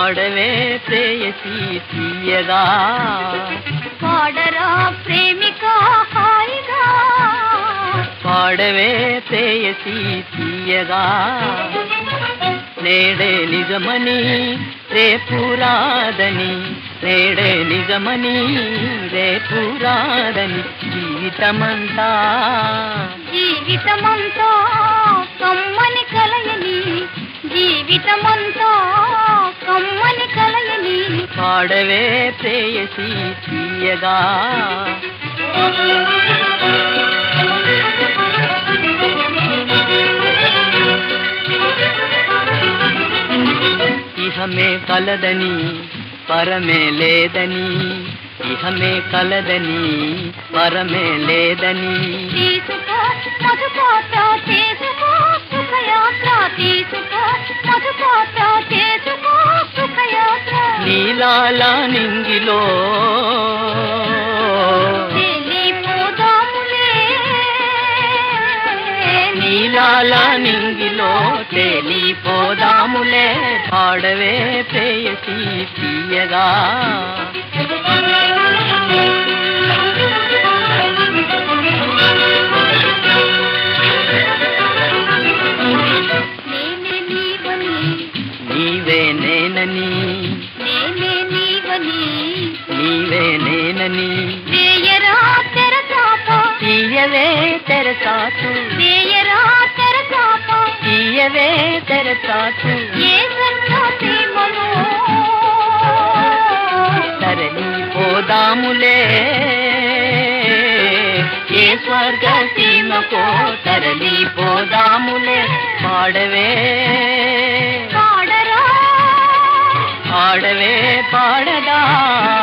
పాడవే ప్రేయసి తీయగా, పాడరా ప్రేమిక హాయిగా, పాడవే ప్రేయసి తీయగా. నేడే నిజమని రేపు రాదని, నేడే నిజమని రేపు రాదని, జీవితమంతా జీవితమంతా కమ్మని కలయని, జీవితమంతా కమ్మని కలయని. పాడవే ప్రేయసి తీయగా. ఇహమే కలదని పరమే లేదని, ఇహమే కలదని పరమే లేదని. తీసుకో మధుపాత చేసుకో సుఖయాత్ర, తీసుకో మధుపాత చేసుకో సుఖయాత్ర. నీలాల నింగిలో తేలిపోదాములే, నీలాల నింగిలో తేలిపోదాములే. పాడవే ప్రేయసి తీయగా. నీవే నేనని, నేనే నీవని, నీవే నేనని. వేయరా తెరచాప, తీయవే తెరచాటు, వేయరా తెరచాప. తీయవే తెరచాటు. ఏ సీమలో తరలిపోదాములే, ఏ స్వర్గ సీమకో తరలిపోదాములే. పాడవే పాడరా, పాడవే పాడదా.